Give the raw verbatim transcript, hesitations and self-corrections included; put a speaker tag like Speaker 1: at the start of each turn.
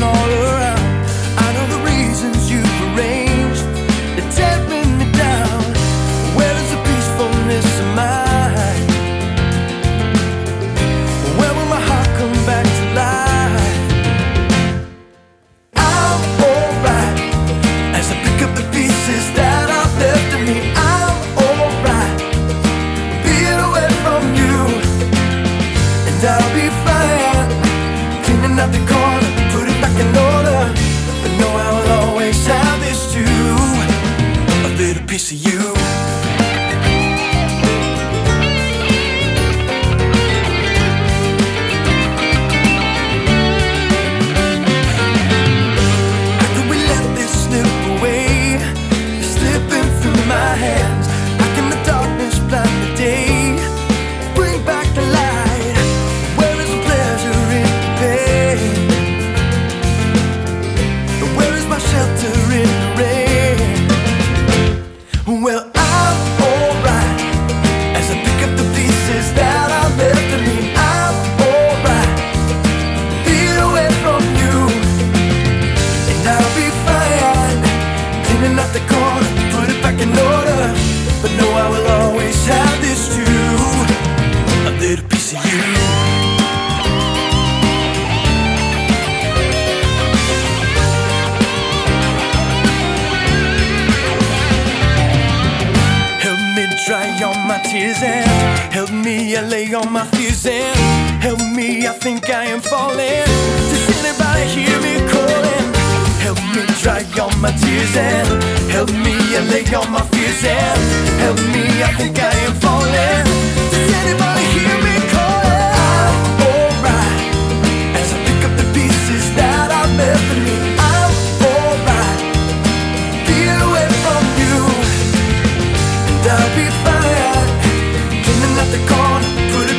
Speaker 1: falling all around. I know the reasons you've arranged, they're tearing me down. Where is the peacefulness of mine? Where will my heart come back to life? I'm alright as I pick up the pieces that are left of me. I'm alright being away from you, and I'll be fine cleaning up the corner, put it back in order. But know I will always have this too, a little piece of you. How could we let this slip away? It's slipping through my hands. How can the darkness blind the day? Bring back the light. Where is the pleasure in the pain? Where is my shelter in the rain? Well, I'm alright as I pick up the pieces that are left of me. I'm alright being away from you, and I'll be fine cleaning up the corner, put it back in order. But know I will always have this too, a little piece of you. Dry all my tears and help me allay all my fears and help me, I think I am falling. Does anybody hear me calling? Help me dry all my tears and help me allay all my fears and help me, I think I am falling. Does anybody hear me calling? I'm alright as I pick up the pieces that are left of me. I'm alright being away from you, and I'll be fine cleaning up the corner, put